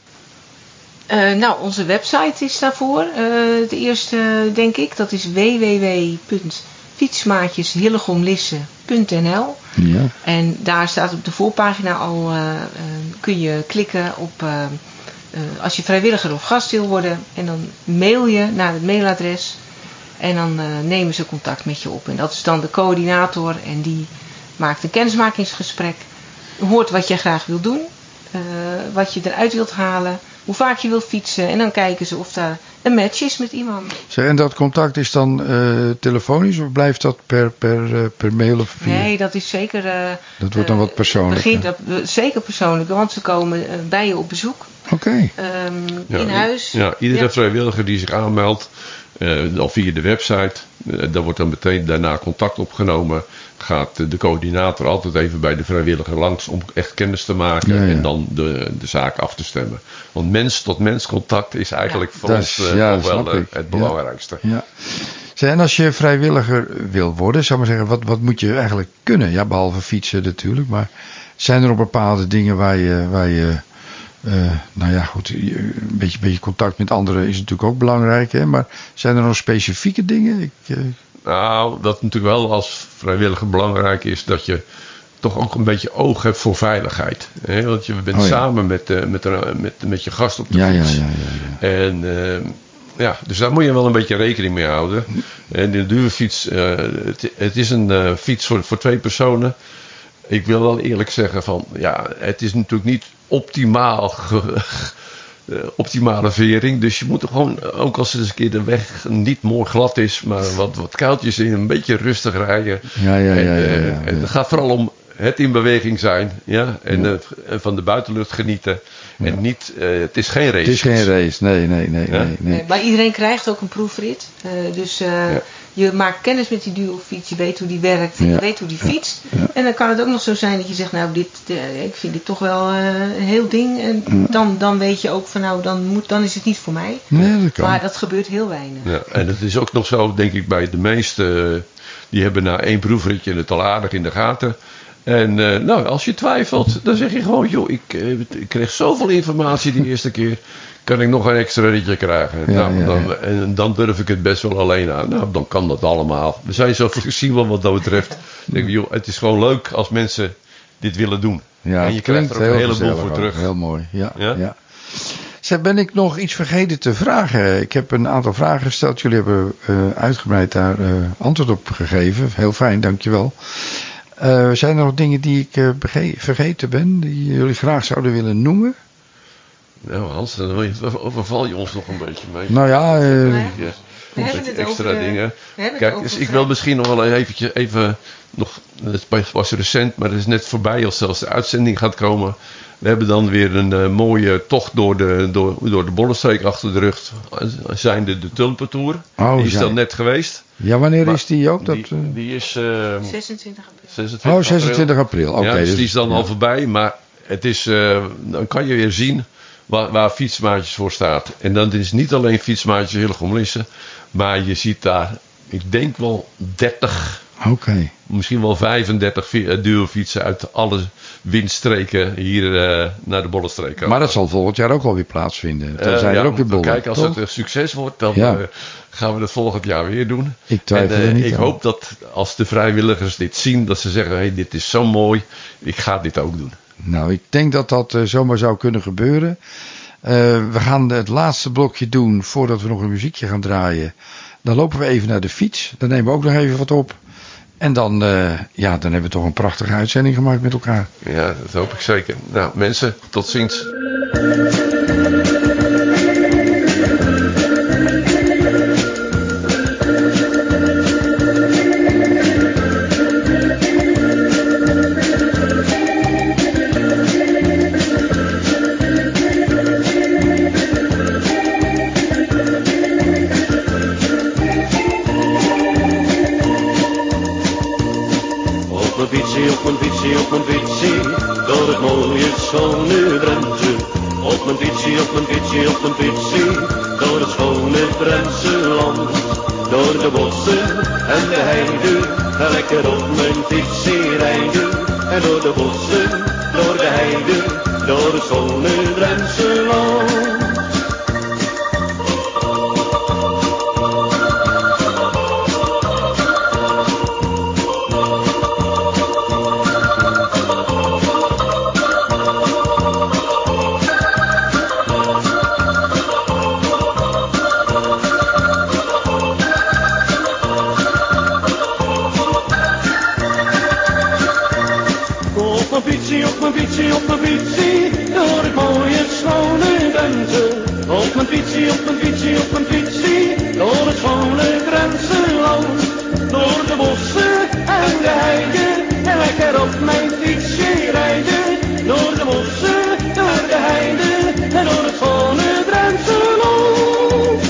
S3: Nou, onze website is daarvoor. De eerste, denk ik, dat is www.fietsmaatjeshillegomlisse.nl.
S2: Ja.
S3: En daar staat op de voorpagina al, kun je klikken op als je vrijwilliger of gast wil worden. En dan mail je naar het mailadres. En dan nemen ze contact met je op. En dat is dan de coördinator en die maakt een kennismakingsgesprek. Hoort wat je graag wil doen. Wat je eruit wilt halen. Hoe vaak je wilt fietsen. En dan kijken ze of daar een match is met iemand.
S2: En dat contact is dan telefonisch of blijft dat per mail of via?
S3: Nee, dat is zeker...
S2: dat wordt dan wat persoonlijker.
S3: Zeker persoonlijk, want ze komen bij je op bezoek.
S2: Oké.
S3: In huis.
S4: Ja, iedere vrijwilliger die zich aanmeldt, al via de website, daar wordt dan meteen daarna contact opgenomen. Gaat de coördinator altijd even bij de vrijwilliger langs om echt kennis te maken en dan de zaak af te stemmen. Want mens-tot-mens contact is eigenlijk voor ons wel het belangrijkste.
S2: Ja. En als je vrijwilliger wil worden, zou ik maar zeggen, wat moet je eigenlijk kunnen? Ja, behalve fietsen natuurlijk, maar zijn er nog bepaalde dingen waar je nou ja, goed, een beetje contact met anderen is natuurlijk ook belangrijk, hè? Maar zijn er nog specifieke dingen?
S4: Nou, dat natuurlijk wel als vrijwilliger belangrijk is dat je toch ook een beetje oog hebt voor veiligheid. Hè? Want je bent samen met je gast op de fiets.
S2: Ja.
S4: En dus daar moet je wel een beetje rekening mee houden. En de duurfiets, het is een fiets voor 2 personen. Ik wil wel eerlijk zeggen van, het is natuurlijk niet optimale vering. Dus je moet er gewoon, ook als het eens een keer de weg niet mooi glad is, maar wat kuiltjes in, een beetje rustig rijden. En het gaat vooral om het in beweging zijn. Ja? En van de buitenlucht genieten. Ja. En niet, het is geen race.
S2: Het is geen race, nee.
S3: Maar iedereen krijgt ook een proefrit. Je maakt kennis met die duofiets, je weet hoe die werkt, je weet hoe die fietst. Ja. En dan kan het ook nog zo zijn dat je zegt, nou, ik vind dit toch wel een heel ding. En dan weet je ook van, nou, dan is het niet voor mij.
S2: Nee, dat kan.
S3: Maar dat gebeurt heel weinig.
S4: Ja, en het is ook nog zo, denk ik, bij de meesten, die hebben na 1 proefritje het al aardig in de gaten. En als je twijfelt, dan zeg je gewoon, joh, ik kreeg zoveel informatie die eerste keer. Kan ik nog een extra ritje krijgen? En dan durf ik het best wel alleen aan. Nou, dan kan dat allemaal. We zijn zo flexibel wat dat betreft. Denk, joh, het is gewoon leuk als mensen dit willen doen.
S2: Ja,
S4: en je krijgt er ook een heleboel voor terug.
S2: Heel mooi, ja. Ben ik nog iets vergeten te vragen? Ik heb een aantal vragen gesteld. Jullie hebben uitgebreid daar antwoord op gegeven. Heel fijn, dankjewel. Zijn er nog dingen die ik vergeten ben, die jullie graag zouden willen noemen?
S4: Nou Hans, dan overval je ons nog een beetje mee.
S2: Nou ja,
S4: extra dingen. Kijk, dus ik wil misschien nog wel even nog, het was recent, maar het is net voorbij als zelfs de uitzending gaat komen. We hebben dan weer een mooie tocht door de Bollenstreek achter de rug. Zijnde de Tulpentour. Die is dan net geweest.
S2: Ja, wanneer is die ook?
S4: Die is
S3: 26 april.
S2: 26 april. Oké.
S4: Dus die is dan al voorbij. Maar het is, dan kan je weer zien waar Fietsmaatjes voor staat. En dan is niet alleen Fietsmaatjes Hillegom-Lisse. Maar je ziet daar, ik denk wel 30...
S2: Oké.
S4: Misschien wel 35 duofietsen uit alle windstreken hier naar de Bollenstreek komen.
S2: Maar dat zal volgend jaar ook wel weer plaatsvinden. Dan zijn er ook weer bollen.
S4: Kijk, als het een succes wordt, dan gaan we dat volgend jaar weer doen.
S2: Ik twijfel er niet aan.
S4: Ik hoop dat als de vrijwilligers dit zien, dat ze zeggen, hey, dit is zo mooi, ik ga dit ook doen.
S2: Nou, ik denk dat dat zomaar zou kunnen gebeuren. We gaan het laatste blokje doen voordat we nog een muziekje gaan draaien. Dan lopen we even naar de fiets. Dan nemen we ook nog even wat op. En dan hebben we toch een prachtige uitzending gemaakt met elkaar.
S4: Ja, dat hoop ik zeker. Nou, mensen, tot ziens.
S5: Op mijn fietsie, door de bossen en de heide. Lekker op mijn fietsje rijden. En door de bossen, door de heide, door het schone Drentse land. Op mijn fietsie, door het mooie schone Drenthe. Op mijn fietsie, door het schone Drentse land. Door de bossen en de heide, en lekker op mijn fietsje rijden. Door de bossen, door de heide, en door het schone Drentse land.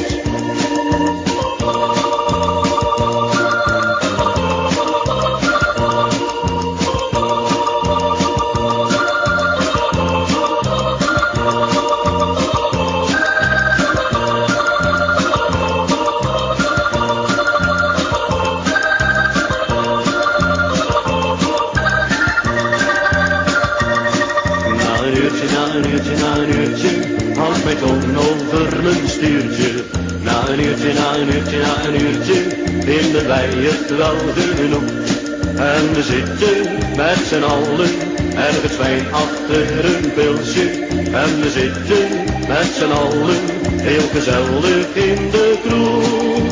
S5: Na een uurtje, hangt mijn tong over mijn stuurtje. Na een uurtje, vinden wij het wel genoeg. En we zitten met z'n allen, ergens fijn achter een pilsje. En we zitten met z'n allen, heel gezellig in de kroeg.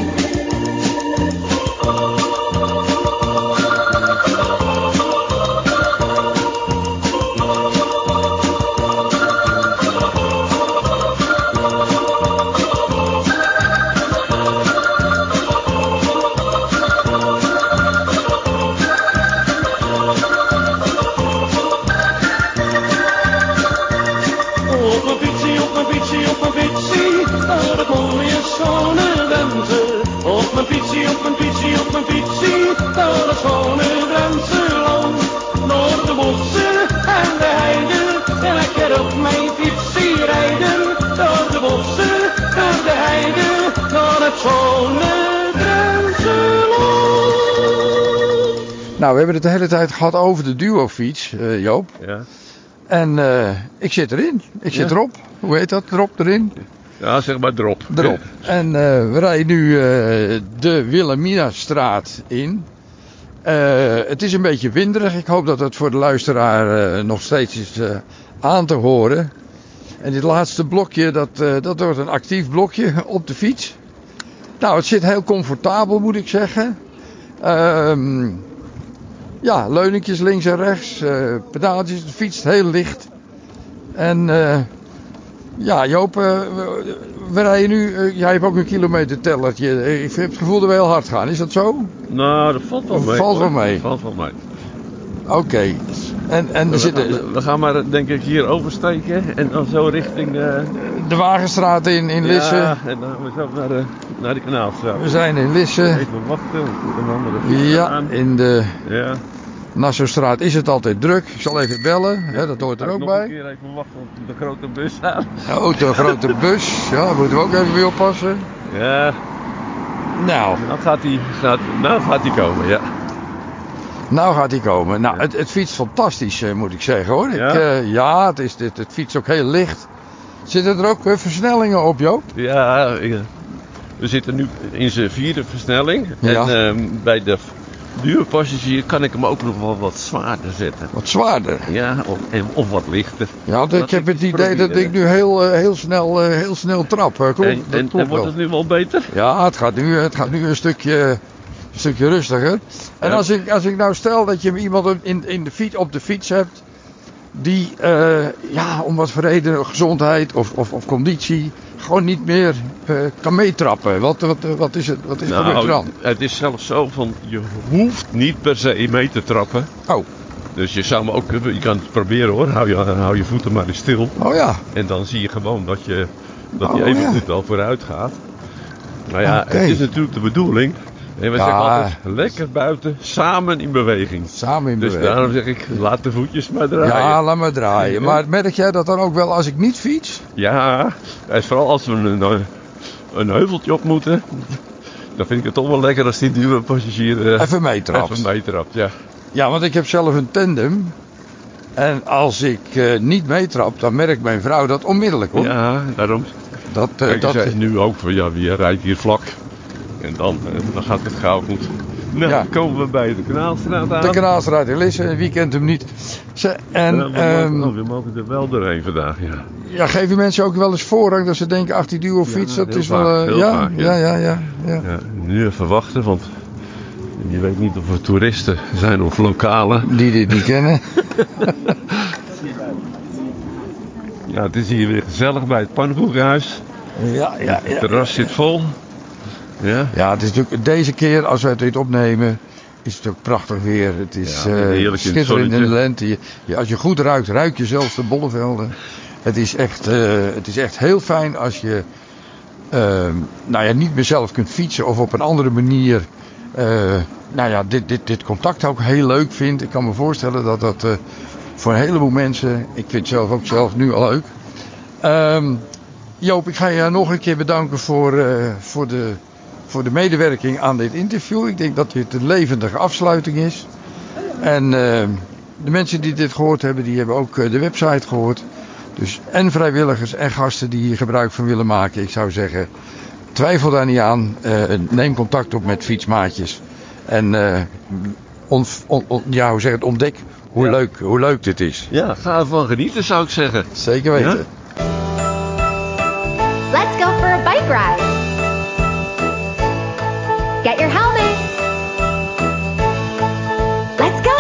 S2: Nou, we hebben het de hele tijd gehad over de duofiets, Joop.
S4: Ja.
S2: En ik zit erin. Ik zit erop. Hoe heet dat? Erop, erin?
S4: Ja, zeg maar erop.
S2: Erop. En we rijden nu de Wilhelminastraat in. Het is een beetje winderig. Ik hoop dat het voor de luisteraar nog steeds is aan te horen. En dit laatste blokje, dat wordt een actief blokje op de fiets. Nou, het zit heel comfortabel, moet ik zeggen. Ja, leuningjes links en rechts, pedaaltjes, de fiets heel licht. En ja, Joop, we rijden nu, jij hebt ook een kilometertellertje. Ik heb het gevoel dat we heel hard gaan, is dat zo?
S4: Nou, dat valt wel mee.
S2: Valt wel mee.
S4: Valt wel mee.
S2: Oké. En
S4: we gaan maar denk ik hier oversteken en dan zo richting
S2: de Wagenstraat in Lisse.
S4: Ja, en dan gaan we zo naar de Kanaalstraat.
S2: We zijn in Lisse.
S4: Even wachten, een andere fiets
S2: ja,
S4: aan.
S2: In de
S4: Nassaustraat
S2: is het altijd druk. Ik zal even bellen, hè, dat hoort er ook bij.
S4: Nog een keer even wachten op de grote bus aan.
S2: Oh, de grote bus. Ja, daar moeten we ook even weer oppassen.
S4: Ja.
S2: Nou.
S4: Nou gaat hij komen, ja.
S2: Nou gaat hij komen. Nou, het fietst fantastisch, moet ik zeggen, hoor.
S4: Ja?
S2: Het fietst ook heel licht. Zitten er ook versnellingen op, Joop?
S4: Ja, we zitten nu in zijn 4e versnelling.
S2: Ja.
S4: En bij de duurpassagier kan ik hem ook nog wel wat zwaarder zetten.
S2: Wat zwaarder?
S4: Ja, of wat lichter.
S2: Ja, ik heb het idee dat ik nu heel snel trap. Klopt,
S4: en wordt het nu wel beter?
S2: Ja, het gaat nu een stukje rustiger. En als ik nou stel dat je iemand op de fiets hebt die om wat voor reden, gezondheid of conditie, gewoon niet meer kan meetrappen. Wat is gebeurd er dan?
S4: Het is zelfs zo van, je hoeft niet per se mee te trappen.
S2: Oh.
S4: Dus je kan het proberen hoor, hou je voeten maar eens stil.
S2: Oh ja.
S4: En dan zie je gewoon dat je even goed wel vooruit gaat. Nou ja, Het is natuurlijk de bedoeling. En we zeggen altijd, lekker buiten, samen in beweging.
S2: Dus
S4: daarom zeg ik, laat de voetjes maar draaien.
S2: Ja, laat maar draaien. Maar merk jij dat dan ook wel als ik niet fiets?
S4: Ja, vooral als we een heuveltje op moeten. dan vind ik het toch wel lekker als die nieuwe passagier
S2: even meetrapt.
S4: Even meetrapt, ja.
S2: Ja, want ik heb zelf een tandem. En als ik niet meetrap, dan merkt mijn vrouw dat onmiddellijk, hoor.
S4: Ja, daarom. Kijk,
S2: dat
S4: zei nu ook van, ja, wie rijdt hier vlak? En dan gaat het gauw goed. Nou,
S2: Ja.
S4: komen we bij de Kanaalstraat aan.
S2: De Kanaalstraat in Lisse, wie kent hem niet?
S4: We mogen er wel doorheen vandaag, ja.
S2: Ja, geven mensen ook wel eens voorrang dat ze denken, ach, die duo fiets,
S4: Ja,
S2: dat
S4: heel
S2: is
S4: vaak,
S2: wel...
S4: heel vaak, ja.
S2: Ja.
S4: Ja, nu even wachten, want je weet niet of er toeristen zijn of lokalen.
S2: Die dit niet kennen.
S4: Ja, het is hier weer gezellig bij het Pannenkoekenhuis.
S2: Ja.
S4: Het terras zit vol. Ja.
S2: Ja, het is natuurlijk, deze keer als wij dit opnemen, is het ook prachtig weer. Het is
S4: heerlijk in het
S2: schitterend in de
S4: zonnetje.
S2: lente. Als je goed ruikt, ruik je zelfs de bollevelden. Het is echt heel fijn als je niet meer zelf kunt fietsen of op een andere manier dit contact ook heel leuk vindt. Ik kan me voorstellen dat dat voor een heleboel mensen, ik vind het zelf nu al leuk. Joop, ik ga je nog een keer bedanken voor de medewerking aan dit interview. Ik denk dat dit een levendige afsluiting is. En de mensen die dit gehoord hebben, die hebben ook de website gehoord. Dus en vrijwilligers en gasten die hier gebruik van willen maken. Ik zou zeggen, twijfel daar niet aan. Neem contact op met Fietsmaatjes. En ontdek hoe leuk dit is.
S4: Ja, ga ervan genieten, zou ik zeggen.
S2: Zeker weten.
S4: Ja?
S6: Let's go for a bike ride. Get your helmet. Let's go.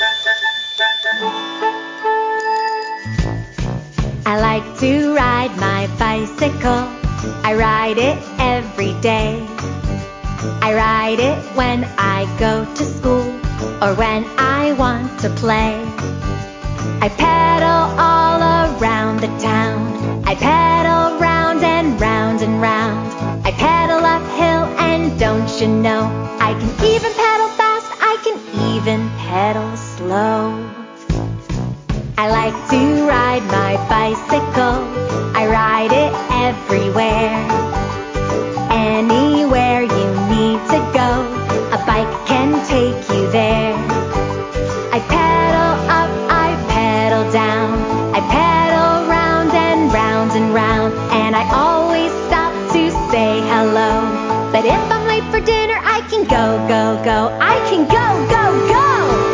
S6: I like to ride my bicycle. I ride it every day. I ride it when I go to school or when I want to play. I pedal all around the town. I pedal round and round and round. I pedal uphill and don't you know, I can even pedal fast, I can even pedal slow. I like to ride my bicycle. I ride it everywhere. Anywhere you need to go, a bike can take you there. I pedal up, I pedal down. I pedal round and round and round. And I always stop to say hello. But if I'm late for dinner, I can go, go, go. I can go, go, go.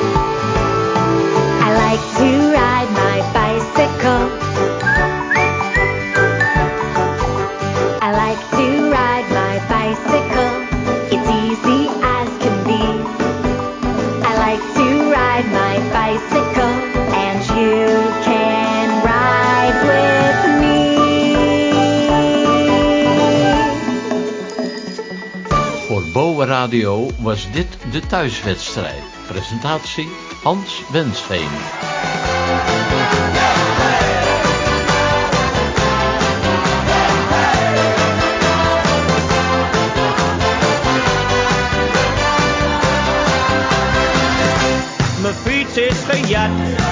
S6: I like to ride my bicycle. I like to ride my bicycle. It's easy as can be. I like to ride my bicycle, and you can ride with me.
S7: Voor Boa Radio was dit de thuiswedstrijd. Presentatie Hans Wensveen.
S5: Mijn fiets is gejat.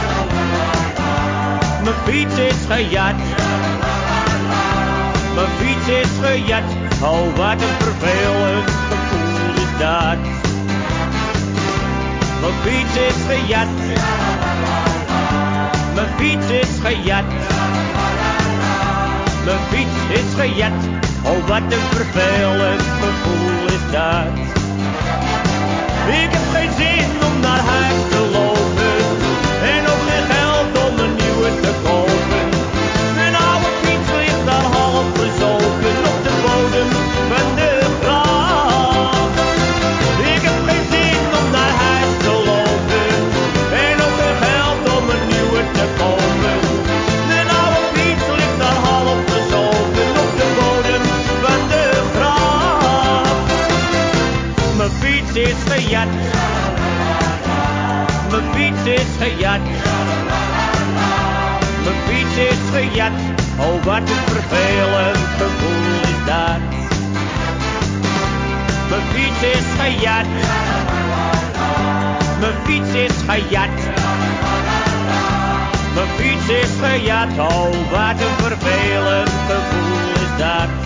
S5: Mijn fiets is gejat. Mijn fiets is gejat. Oh, wat een vervelend gevoel is dat. Mijn fiets is gejat. Mijn fiets is gejat. Mijn fiets is gejat. Oh, wat een vervelend gevoel is dat. Ik heb geen zin om naar huis te lopen en ook geen geld om een nieuwe te kopen. Mijn oude fiets ligt daar half verzopen op de bodem van de gracht. Ik heb geen zin om naar huis te lopen en ook geen geld om een nieuwe te kopen. Mijn oude fiets ligt daar half verzopen op de bodem van de gracht. Mijn fiets is gejat. Mijn fiets is gejat. Mijn fiets is gejat. Oh, wat een vervelend gevoel is dat. Mijn fiets is gejat. Mijn fiets is gejat. Mijn fiets is gejat. Oh, wat een vervelend gevoel is dat.